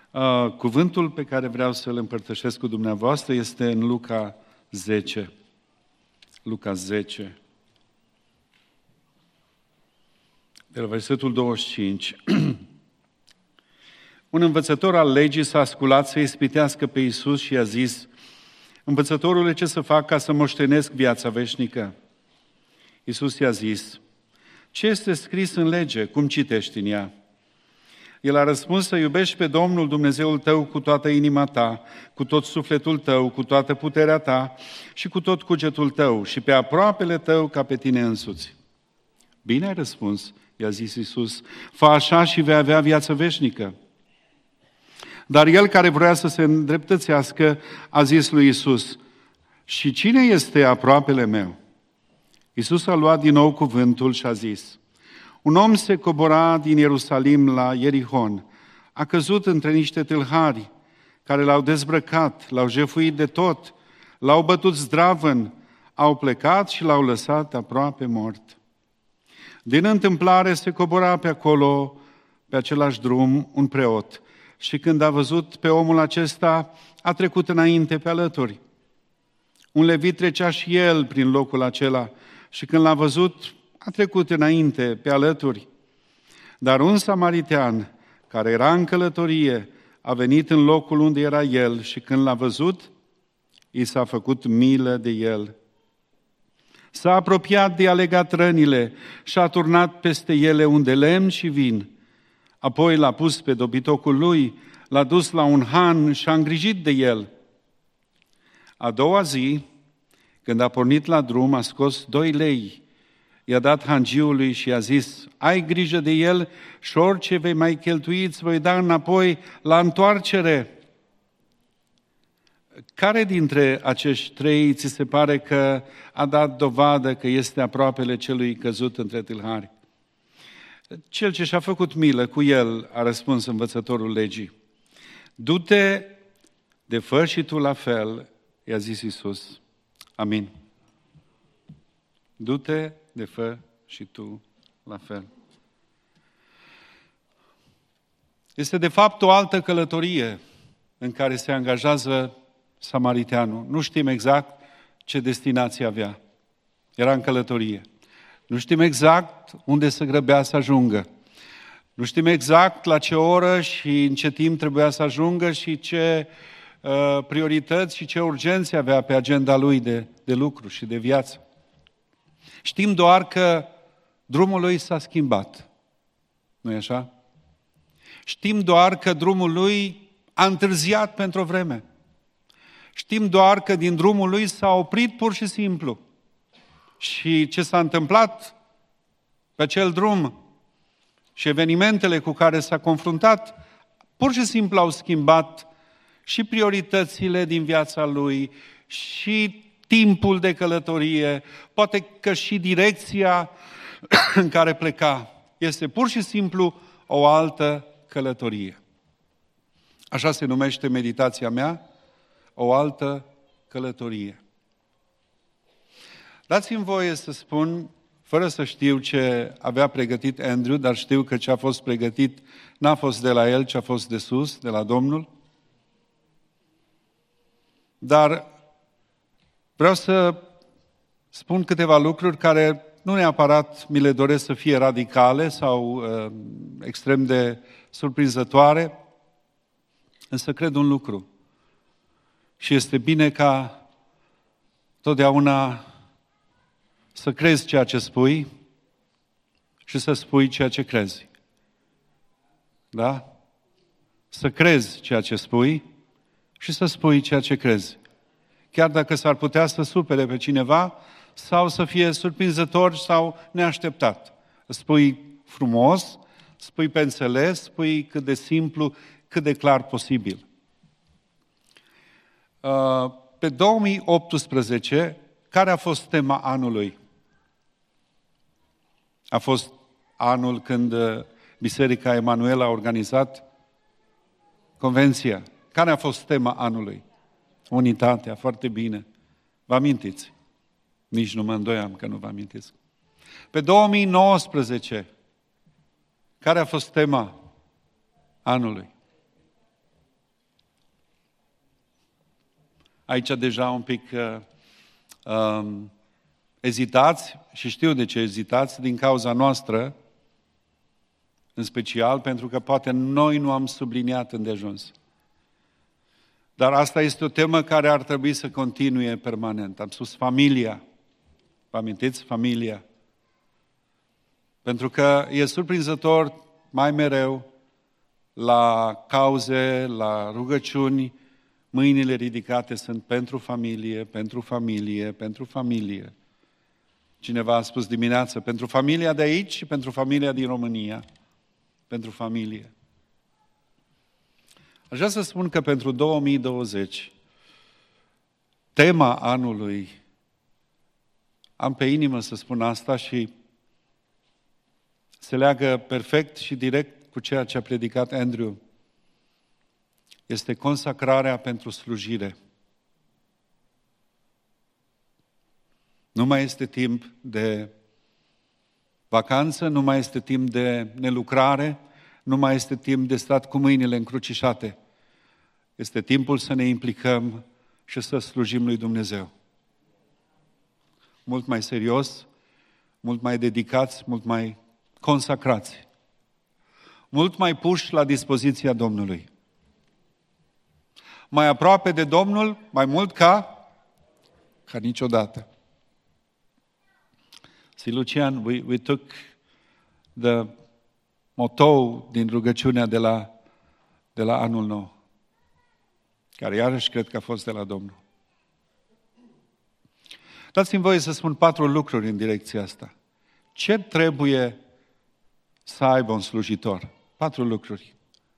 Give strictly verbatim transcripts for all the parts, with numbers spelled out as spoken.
Uh, cuvântul pe care vreau să-l împărtășesc cu dumneavoastră este în Luca zece. Luca zece. De la versetul douăzeci și cinci. Un învățător al legii s-a sculat să ispitească pe Iisus și i-a zis: Învățătorule, ce să fac ca să moștenesc viața veșnică? Iisus i-a zis: Ce este scris în lege? Cum citești în ea? El a răspuns: să iubești pe Domnul Dumnezeul tău cu toată inima ta, cu tot sufletul tău, cu toată puterea ta și cu tot cugetul tău și pe aproapele tău ca pe tine însuți. Bine ai răspuns, i-a zis Iisus, fă așa și vei avea viață veșnică. Dar el, care vrea să se îndreptățească, a zis lui Iisus: și cine este aproapele meu? Iisus a luat din nou cuvântul și a zis: un om se cobora din Ierusalim la Ierihon, a căzut între niște tâlhari care l-au dezbrăcat, l-au jefuit de tot, l-au bătut zdravăn, au plecat și l-au lăsat aproape mort. Din întâmplare se cobora pe acolo, pe același drum, un preot și când a văzut pe omul acesta, a trecut înainte pe alături. Un levit trecea și el prin locul acela și când l-a văzut, a trecut înainte pe alături. Dar un samaritean, care era în călătorie, a venit în locul unde era el și când l-a văzut, i s-a făcut milă de el. S-a apropiat de a legat rănile și a turnat peste ele un de lemn și vin. Apoi l-a pus pe dobitocul lui, l-a dus la un han și a îngrijit de el. A doua zi, când a pornit la drum, a scos doi lei, i-a dat hangiului și i-a zis: ai grijă de el și orice vei mai cheltui îți voi da înapoi la întoarcere. Care dintre acești trei ți se pare că a dat dovadă că este aproapele celui căzut între tâlhari? Cel ce și-a făcut milă cu el, a răspuns învățătorul legii. Du-te de fă și tu la fel, i-a zis Iisus. Amin. Du-te de fă și tu la fel. Este de fapt o altă călătorie în care se angajează samariteanul. Nu știm exact ce destinație avea. Era în călătorie. Nu știm exact unde se grăbea să ajungă. Nu știm exact la ce oră și în ce timp trebuia să ajungă și ce uh, priorități și ce urgențe avea pe agenda lui de, de lucru și de viață. Știm doar că drumul lui s-a schimbat. Nu-i așa? Știm doar că drumul lui a întârziat pentru o vreme. Știm doar că din drumul lui s-a oprit pur și simplu. Și ce s-a întâmplat pe acel drum și evenimentele cu care s-a confruntat, pur și simplu au schimbat și prioritățile din viața lui, și timpul de călătorie, poate că și direcția în care pleca. Este pur și simplu o altă călătorie. Așa se numește meditația mea, o altă călătorie. Dați-mi voie să spun, fără să știu ce avea pregătit Andrew, dar știu că ce a fost pregătit n-a fost de la el, ci a fost de sus, de la Domnul. Dar vreau să spun câteva lucruri care nu neapărat mi le doresc să fie radicale sau uh, extrem de surprinzătoare, însă cred un lucru. Și este bine ca totdeauna să crezi ceea ce spui și să spui ceea ce crezi. Da? Să crezi ceea ce spui și să spui ceea ce crezi. Chiar dacă s-ar putea să supere pe cineva sau să fie surprinzător sau neașteptat. Spui frumos, spui pe înțeles, spui cât de simplu, cât de clar posibil. Pe două mii optsprezece, care a fost tema anului? A fost anul când Biserica Emanuel a organizat convenția. Care a fost tema anului? Unitatea, foarte bine. Vă amintiți? Nici nu mă îndoiam că nu vă amintiți. Pe două mii nouăsprezece, care a fost tema anului? aici deja un pic uh, um, ezitați și știu de ce ezitați, din cauza noastră, în special pentru că poate noi nu am subliniat îndeajuns. Dar asta este o temă care ar trebui să continue permanent. Am spus familia. Vă amintiți? Familia. Pentru că e surprinzător mai mereu la cauze, la rugăciuni, mâinile ridicate sunt pentru familie, pentru familie, pentru familie. Cineva a spus dimineață, pentru familia de aici și pentru familia din România. Pentru familie. Aș vrea să spun că pentru două mii douăzeci, tema anului, am pe inimă să spun asta și se leagă perfect și direct cu ceea ce a predicat Andrew. Este consacrarea pentru slujire. Nu mai este timp de vacanță, nu mai este timp de nelucrare, nu mai este timp de stat cu mâinile încrucișate. Este timpul să ne implicăm și să slujim lui Dumnezeu. Mult mai serios, mult mai dedicați, mult mai consacrați. Mult mai puși la dispoziția Domnului. Mai aproape de Domnul, mai mult ca, ca niciodată. See, Lucian, we, we took the motto din rugăciunea de la, de la anul nou, care iarăși cred că a fost de la Domnul. Dați-mi voie să spun patru lucruri în direcția asta. Ce trebuie să aibă un slujitor? Patru lucruri.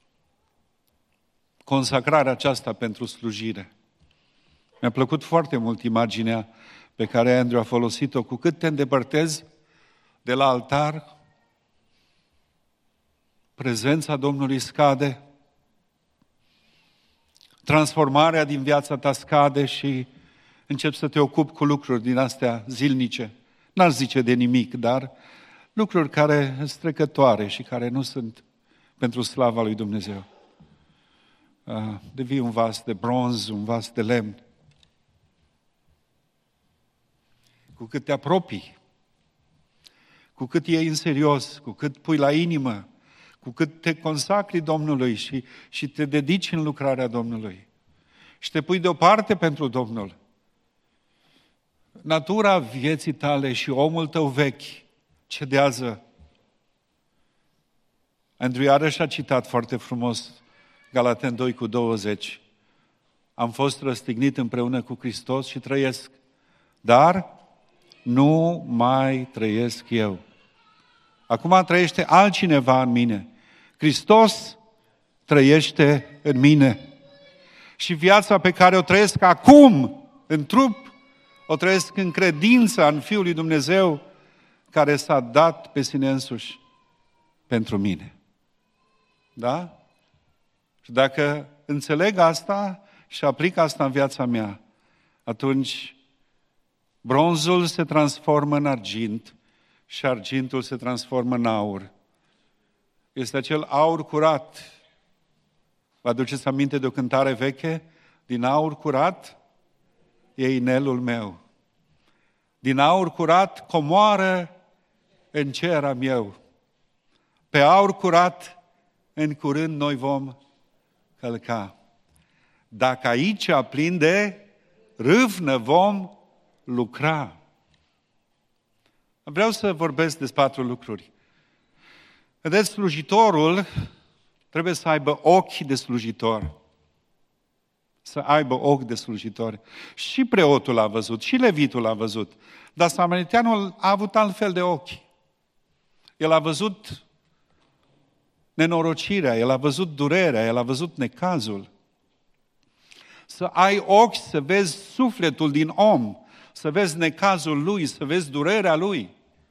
Consacrarea aceasta pentru slujire. Mi-a plăcut foarte mult imaginea pe care Andrew a folosit-o. Cu cât te îndepărtezi de la altar, prezența Domnului scade, transformarea din viața ta scade și începi să te ocupi cu lucruri din astea zilnice. N-ar zice de nimic, dar lucruri care sunt trecătoare și care nu sunt pentru slava lui Dumnezeu. Devii un vas de bronz, un vas de lemn. Cu cât te apropii, cu cât iei în serios, cu cât pui la inimă, cu cât te consacri Domnului și, și te dedici în lucrarea Domnului și te pui deoparte pentru Domnul, natura vieții tale și omul tău vechi cedează. Andrew iarăși a citat foarte frumos Galateni doi cu douăzeci. Am fost răstignit împreună cu Hristos și trăiesc, dar nu mai trăiesc eu. Acum trăiește altcineva în mine. Hristos trăiește în mine. Și viața pe care o trăiesc acum, în trup, o trăiesc în credința în Fiul lui Dumnezeu, care s-a dat pe sine însuși pentru mine. Da? Și dacă înțeleg asta și aplic asta în viața mea, atunci bronzul se transformă în argint și argintul se transformă în aur. Este acel aur curat. Vă aduceți aminte de o cântare veche? Din aur curat e inelul meu. Din aur curat comoară în cer am eu. Pe aur curat în curând noi vom călca. Dacă aici aprinde, râvnă vom lucra. Vreau să vorbesc despre patru lucruri. Vedeți, slujitorul trebuie să aibă ochi de slujitor. Să aibă ochi de slujitor. Și preotul a văzut, și levitul a văzut. Dar samariteanul a avut altfel de ochi. El a văzut nenorocirea, el a văzut durerea, el a văzut necazul. Să ai ochi să vezi sufletul din om, să vezi necazul lui, să vezi durerea lui.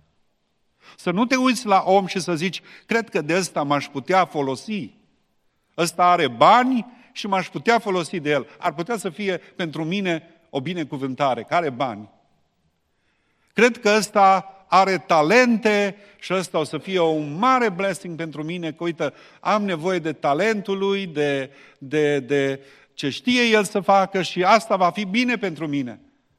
Să nu te uiți la om și să zici, cred că de ăsta m-aș putea folosi. Ăsta are bani și m-aș putea folosi de el. Ar putea să fie pentru mine o binecuvântare, că are bani. Cred că ăsta are talente și ăsta o să fie un mare blessing pentru mine, că uite, am nevoie de talentul lui, de, de, de ce știe El să facă și asta va fi bine pentru mine.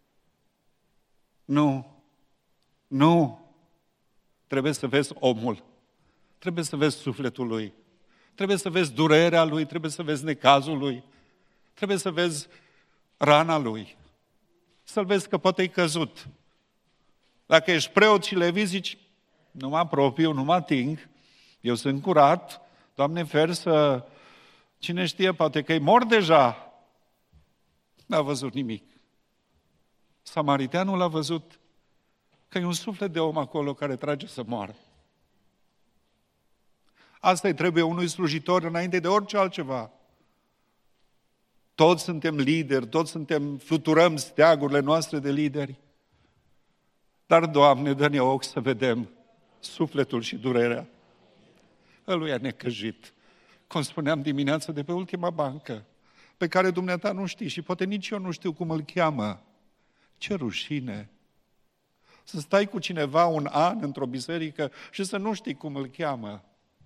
Nu, nu. Trebuie să vezi omul, trebuie să vezi sufletul lui, trebuie să vezi durerea lui, trebuie să vezi necazul lui, trebuie să vezi rana lui, să-l vezi că poate e căzut. Dacă ești preot și levit, zici, nu mă apropiu, nu mă ating, eu sunt curat, Doamne, fer să, cine știe, poate că e mort deja. N-a văzut nimic. Samariteanul a văzut că e un suflet de om acolo care trage să moară. Asta îi trebuie unui slujitor înainte de orice altceva. Toți suntem lideri, toți suntem, fluturăm steagurile noastre de lideri. Dar, Doamne, dă-ne ochi să vedem sufletul și durerea ăluia necăjit. Cum spuneam dimineața de pe ultima bancă, pe care dumneata nu știi și poate nici eu nu știu cum îl cheamă. Ce rușine! Să stai cu cineva un an într-o biserică și să nu știi cum îl cheamă.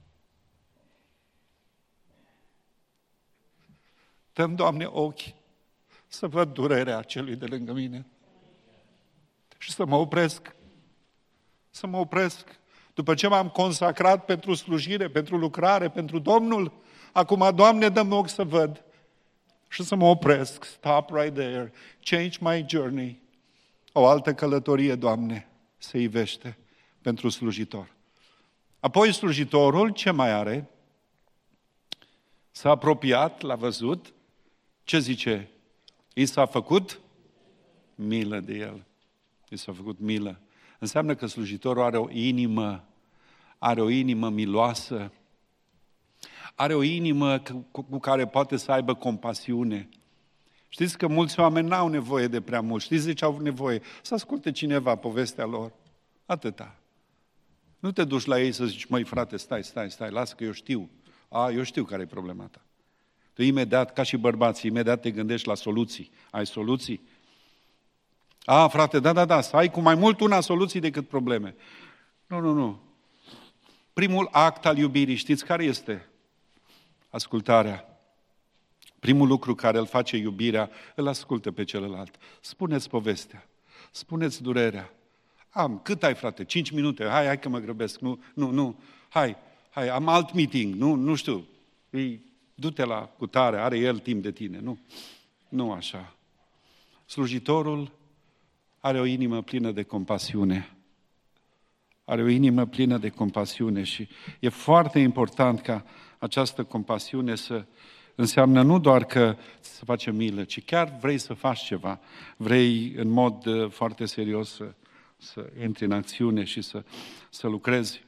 Dă-mi, Doamne, ochi să văd durerea celui de lângă mine și să mă opresc. Să mă opresc. După ce m-am consacrat pentru slujire, pentru lucrare, pentru Domnul, acum, Doamne, dă-mi ochi să văd și să mă opresc. Stop right there. Change my journey. O altă călătorie, Doamne, se ivește pentru slujitor. Apoi slujitorul, ce mai are? S-a apropiat, l-a văzut. Ce zice? I s-a făcut milă de el. I s-a făcut milă. Înseamnă că slujitorul are o inimă, are o inimă miloasă, are o inimă cu care poate să aibă compasiune. Știți că mulți oameni n-au nevoie de prea mult. Știți de ce au nevoie? Să asculte cineva povestea lor. Atâta. Nu te duci la ei să zici, măi frate, stai, stai, stai, lasă că eu știu. A, eu știu care e problema ta. Tu imediat, ca și bărbații, imediat te gândești la soluții. Ai soluții? A, frate, da, da, da, să ai cu mai mult una soluții decât probleme. Nu, nu, nu. Primul act al iubirii, știți care este? Ascultarea. Primul lucru care îl face iubirea, îl ascultă pe celălalt. Spuneți povestea, spuneți durerea. Am, cât ai, frate? Cinci minute, hai, hai că mă grăbesc. Nu, nu, nu, hai, hai, am alt meeting, nu, nu știu. Ei, du-te la cutare, are el timp de tine. Nu, nu așa. Slujitorul are o inimă plină de compasiune. Are o inimă plină de compasiune și e foarte important ca această compasiune să înseamnă nu doar că să facem milă, ci chiar vrei să faci ceva. Vrei în mod uh, foarte serios să, să intri în acțiune și să, să lucrezi.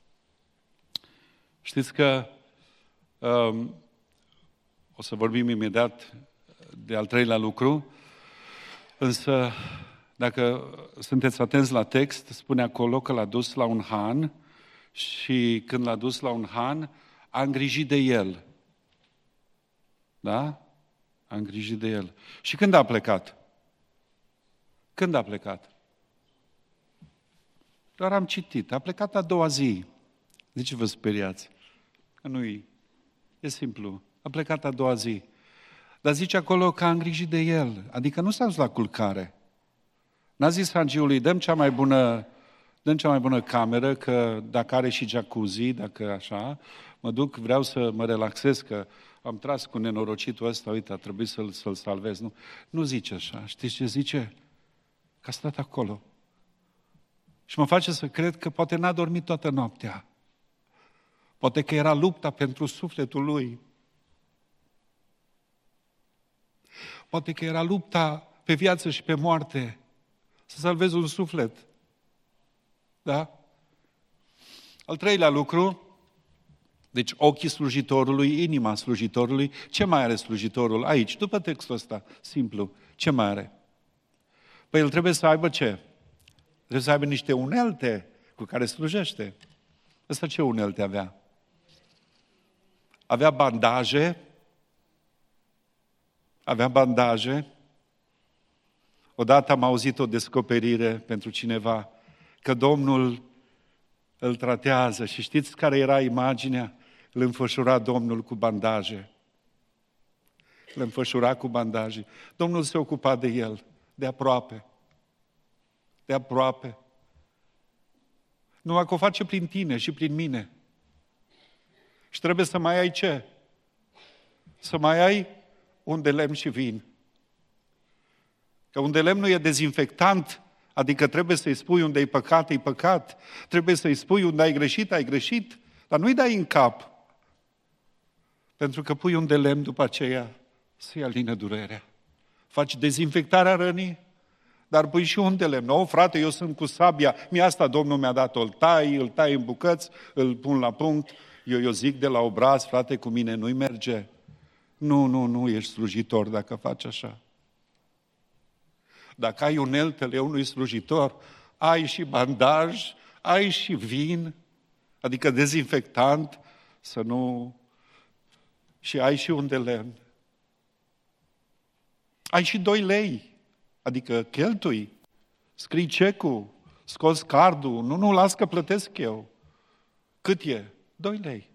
Știți că um, o să vorbim imediat de al treilea lucru, însă dacă sunteți atenți la text, spune acolo că l-a dus la un han și când l-a dus la un han, a îngrijit de el. Da? A îngrijit de el. Și când a plecat? Când a plecat? Doar am citit. A plecat a doua zi. De ce vă speriați? Nu-i. E simplu. A plecat a doua zi. Dar zice acolo că a îngrijit de el. Adică nu s-a dus la culcare. N-a zis hangiului, dăm cea mai bună, dăm cea mai bună cameră, că dacă are și jacuzzi, dacă așa, mă duc, vreau să mă relaxez, că am tras cu nenorocitul ăsta, uite, a trebuit să-l, să-l salvez. Nu, nu zice așa. Știți ce zice? Că a stat acolo. Și mă face să cred că poate n-a dormit toată noaptea. Poate că era lupta pentru sufletul lui. Poate că era lupta pe viață și pe moarte. Să salvezi un suflet. Da? Al treilea lucru, deci ochii slujitorului, inima slujitorului. Ce mai are slujitorul aici? După textul ăsta, simplu, ce mai are? Păi el trebuie să aibă ce? Trebuie să aibă niște unelte cu care slujește. Ăsta ce unelte avea? Avea bandaje, avea bandaje. Odată am auzit o descoperire pentru cineva, că Domnul îl tratează și știți care era imaginea? Îl înfășura Domnul cu bandaje. îl înfășura cu bandaje. Domnul se ocupa de el, de aproape. De aproape. Numai că o face prin tine și prin mine. Și trebuie să mai ai ce? Să mai ai un de lemn și vin. Că un de lemn nu e dezinfectant, adică trebuie să-i spui unde e păcat, e păcat. Trebuie să-i spui unde ai greșit, ai greșit, dar nu-i dai în cap. Pentru că pui un de lemn după aceea să-i alină durerea. Faci dezinfectarea rănii, dar pui și un de lemn. O, frate, eu sunt cu sabia, mi asta Domnul mi-a dat-o, îl tai, îl tai în bucăți, îl pun la punct, eu, eu zic de la obraz, frate, cu mine nu-i merge. Nu, nu, nu ești slujitor dacă faci așa. Dacă ai uneltele unui slujitor, ai și bandaj, ai și vin, adică dezinfectant, să nu... Și ai și un de lemn. Ai și doi lei, adică cheltui, scrii cecul, scoți cardul, nu, nu, las că plătesc eu. Cât e? Doi lei.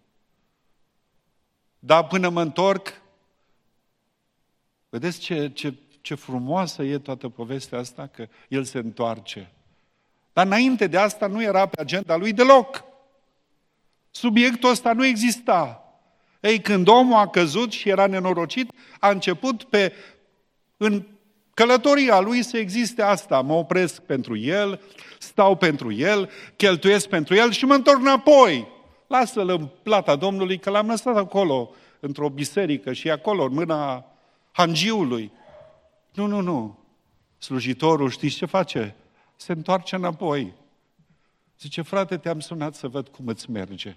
Dar până mă întorc, vedeți ce, ce, ce frumoasă e toată povestea asta, că el se întoarce. Dar înainte de asta nu era pe agenda lui deloc. Subiectul ăsta nu exista. Ei, când omul a căzut și era nenorocit, a început pe, în călătoria lui să existe asta. Mă opresc pentru el, stau pentru el, cheltuiesc pentru el și mă întorc înapoi. Lasă-l în plata Domnului, că l-am lăsat acolo, într-o biserică și acolo, în mâna hangiului. Nu, nu, nu. Slujitorul, știți ce face? Se întoarce înapoi. Zice, frate, te-am sunat să văd cum îți merge.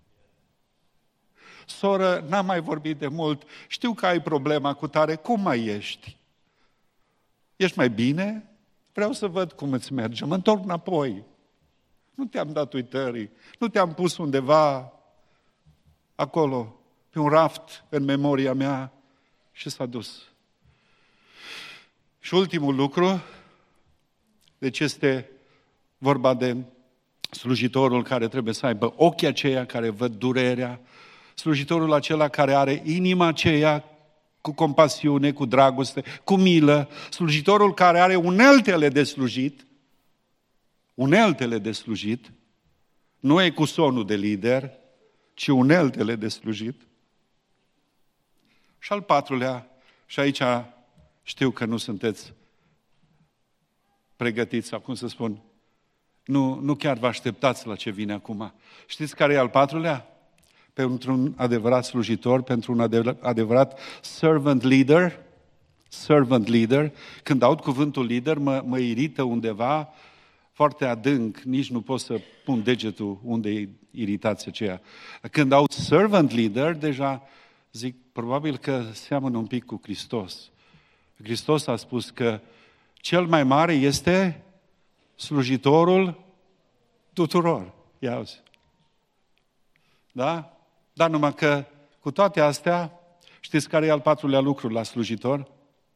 Soră, n-am mai vorbit de mult, știu că ai problema cu tare, cum mai ești? Ești mai bine? Vreau să văd cum îți merge, mă întorc înapoi. Nu te-am dat uitării, nu te-am pus undeva acolo, pe un raft în memoria mea și s-a dus. Și ultimul lucru, deci este vorba de slujitorul care trebuie să aibă ochii aceia care văd durerea, slujitorul acela care are inima aceea cu compasiune, cu dragoste, cu milă, slujitorul care are uneltele de slujit, uneltele de slujit, nu e cu sonul de lider, ci uneltele de slujit. Și al patrulea, și aici știu că nu sunteți pregătiți, sau cum să spun, nu, nu chiar vă așteptați la ce vine acum. Știți care e al patrulea? Pentru un adevărat slujitor, pentru un adevărat servant leader, servant leader, când aud cuvântul lider, mă, mă irită undeva foarte adânc, nici nu pot să pun degetul unde e iritația aceea. Când aud servant leader, deja zic, probabil că seamănă un pic cu Hristos. Hristos a spus că cel mai mare este slujitorul tuturor. Ia auzi. Da? Dar numai că cu toate astea, știți care e al patrulea lucru la slujitor?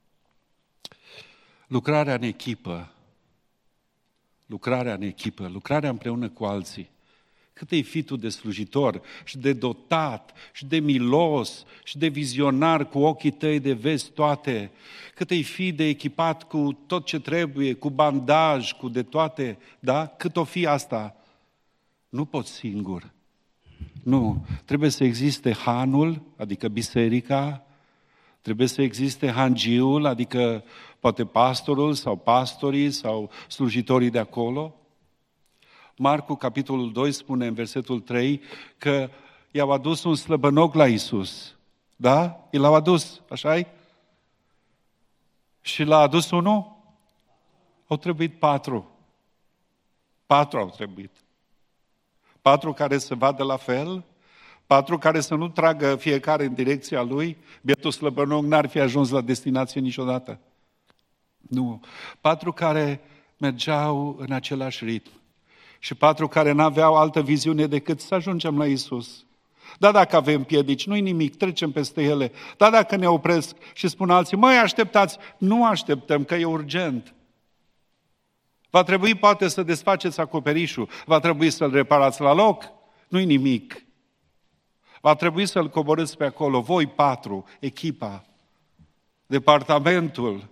Lucrarea în echipă. Lucrarea în echipă, lucrarea împreună cu alții. Cât e fi tu de slujitor și de dotat și de milos și de vizionar cu ochii tăi de vezi toate. Cât e fi de echipat cu tot ce trebuie, cu bandaj, cu de toate, da? Cât o fi asta? Nu poți singur. Nu, trebuie să existe hanul, adică biserica, trebuie să existe hangiul, adică poate pastorul sau pastorii sau slujitorii de acolo. Marcu, capitolul doi, spune în versetul trei că i-au adus un slăbănoc la Iisus. Da? I l-au adus, așa-i? Și l-a adus unul? Au trebuit patru. Patru au trebuit. Patru care să vadă la fel, patru care să nu tragă fiecare în direcția lui, bietul slăbănoc n-ar fi ajuns la destinație niciodată. Nu. Patru care mergeau în același ritm și patru care n-aveau altă viziune decât să ajungem la Iisus. Da, dacă avem piedici, nu-i nimic, trecem peste ele. Da, dacă ne opresc și spun alții, măi, așteptați, nu așteptăm, că e urgent. Va trebui poate să desfaceți acoperișul, va trebui să-l reparați la loc, nu-i nimic. Va trebui să-l coborâți pe acolo, voi patru, echipa. departamentul,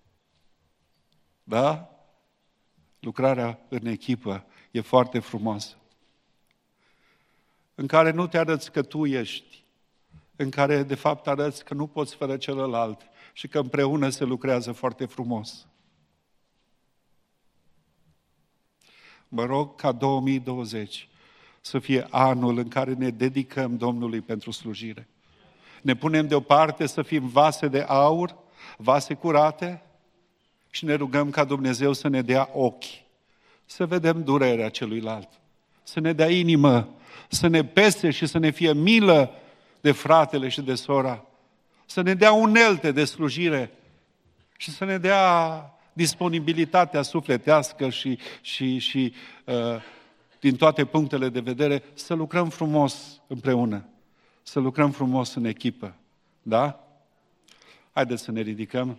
da? Lucrarea în echipă e foarte frumoasă. În care nu te arăți că tu ești, în care de fapt arăți că nu poți fără celălalt și că împreună se lucrează foarte frumos. Mă rog ca două mii douăzeci să fie anul în care ne dedicăm Domnului pentru slujire. Ne punem deoparte să fim vase de aur, vase curate și ne rugăm ca Dumnezeu să ne dea ochi, să vedem durerea celuilalt, să ne dea inimă, să ne pese și să ne fie milă de fratele și de sora, să ne dea unelte de slujire și să ne dea disponibilitatea sufletească și, și, și uh, din toate punctele de vedere, să lucrăm frumos împreună, să lucrăm frumos în echipă. Da? Haideți să ne ridicăm.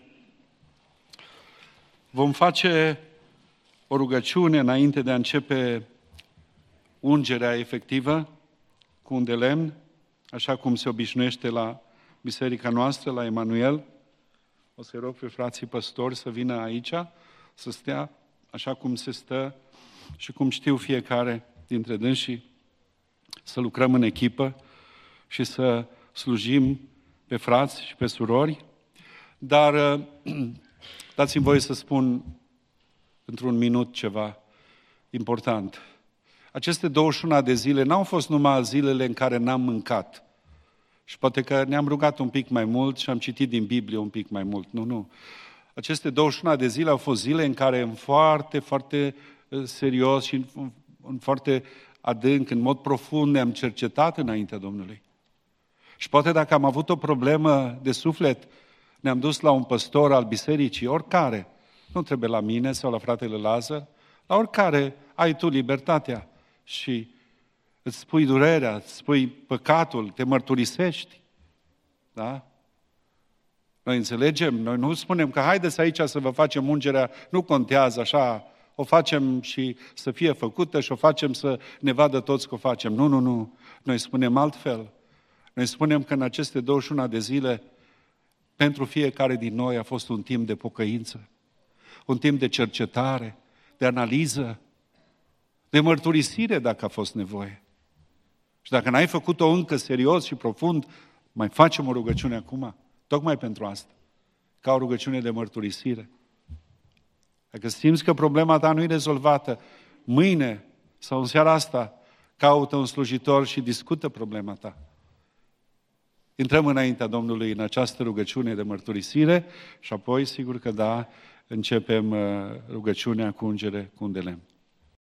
Vom face o rugăciune înainte de a începe ungerea efectivă cu un de lemn, așa cum se obișnuiește la biserica noastră, la Emanuel. O să-i rog pe frații păstori să vină aici, să stea așa cum se stă și cum știu fiecare dintre dânsii, să lucrăm în echipă și să slujim pe frați și pe surori. Dar dați-mi voie să spun într-un minut ceva important. Aceste douăzeci și unu de zile n-au fost numai zilele în care n-am mâncat. Și poate că ne-am rugat un pic mai mult și am citit din Biblie un pic mai mult. Nu, nu. Aceste douăzeci și unu de zile au fost zile în care în foarte, foarte serios și în, în foarte adânc, în mod profund ne-am cercetat înaintea Domnului. Și poate dacă am avut o problemă de suflet, ne-am dus la un păstor al bisericii, oricare, nu trebuie la mine sau la fratele Lazar, la oricare ai tu libertatea și îți spui durerea, îți spui păcatul, te mărturisești. Da? Noi înțelegem, noi nu spunem că haideți aici să vă facem ungerea, nu contează așa, o facem și să fie făcută și o facem să ne vadă toți că o facem. Nu, nu, nu. Noi spunem altfel. Noi spunem că în aceste douăzeci și unu de zile, pentru fiecare din noi a fost un timp de pocăință, un timp de cercetare, de analiză, de mărturisire dacă a fost nevoie. Și dacă n-ai făcut-o încă serios și profund, mai facem o rugăciune acum, tocmai pentru asta, ca o rugăciune de mărturisire. Dacă simți că problema ta nu e rezolvată, mâine sau în seara asta, caută un slujitor și discută problema ta. Intrăm înaintea Domnului în această rugăciune de mărturisire și apoi, sigur că da, începem rugăciunea cu ungere cu un de lemn.